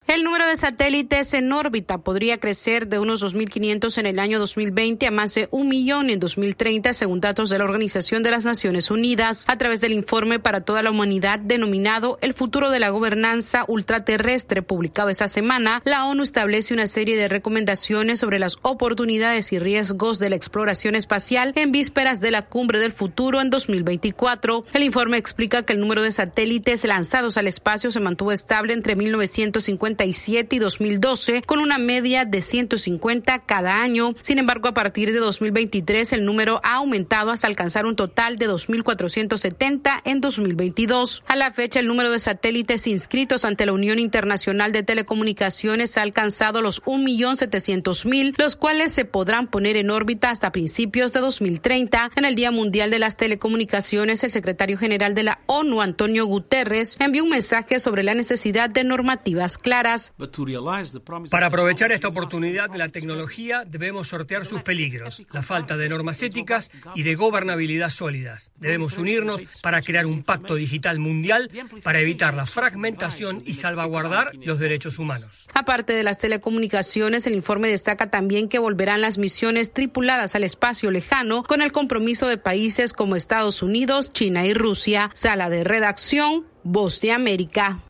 El número de satélites en órbita podría crecer de unos 2.500 en el año 2020 a más de 1 millón en 2030, según datos de la Organización de las Naciones Unidas. A través del informe para toda la humanidad denominado El futuro de la gobernanza ultraterrestre, publicado esta semana, la ONU establece una serie de recomendaciones sobre las oportunidades y riesgos de la exploración espacial en vísperas de la cumbre del futuro en 2024. El informe explica que el número de satélites lanzados al espacio se mantuvo estable entre 1957 y 2012, con una media de 150 cada año. Sin embargo, a partir de 2023, el número ha aumentado hasta alcanzar un total de 2.470 en 2022. A la fecha, el número de satélites inscritos ante la Unión Internacional de Telecomunicaciones ha alcanzado los 1.700.000, los cuales se podrán poner en órbita hasta principios de 2030. En el Día Mundial de las Telecomunicaciones, el secretario general de la ONU, Antonio Guterres, envió un mensaje sobre la necesidad de normativas claras. Para aprovechar esta oportunidad de la tecnología, debemos sortear sus peligros, la falta de normas éticas y de gobernabilidad sólidas. Debemos unirnos para crear un pacto digital mundial para evitar la fragmentación y salvaguardar los derechos humanos. Aparte de las telecomunicaciones, el informe destaca también que volverán las misiones tripuladas al espacio lejano con el compromiso de países como Estados Unidos, China y Rusia. Sala de redacción, Voz de América.